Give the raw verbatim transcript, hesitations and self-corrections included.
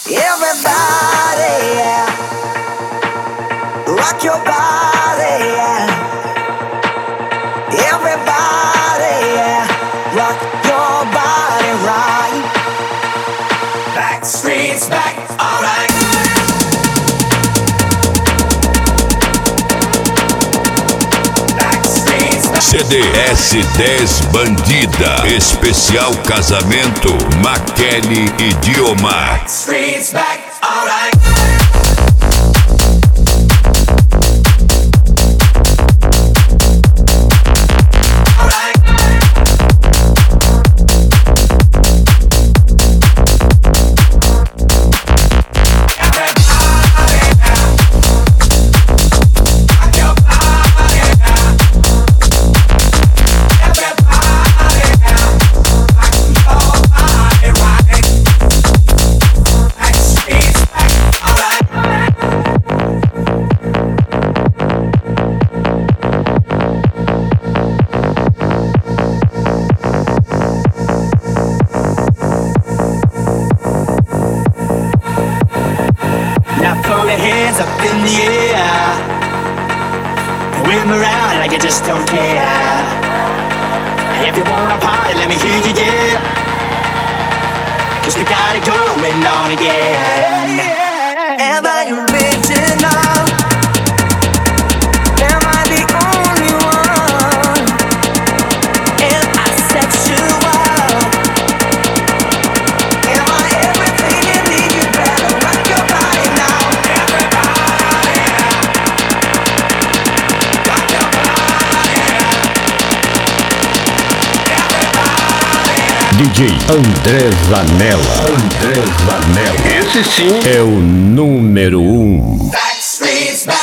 Everybody, yeah. Rock your body, yeah. Everybody, yeah. Rock your body right. Back streets back, alright. C D S dez Bandida, especial casamento, Makeni e Diomar. Streets back, alright. Just don't care. If you wanna party, let me hear you, yeah. Cause we got it going on again. Am I original? Am I the only one? Am I sexual? Am I everything you need? You better rock your body now. Everybody, rock your D J André Zanella. André Zanella. Esse sim é o número um. Backstreet's back.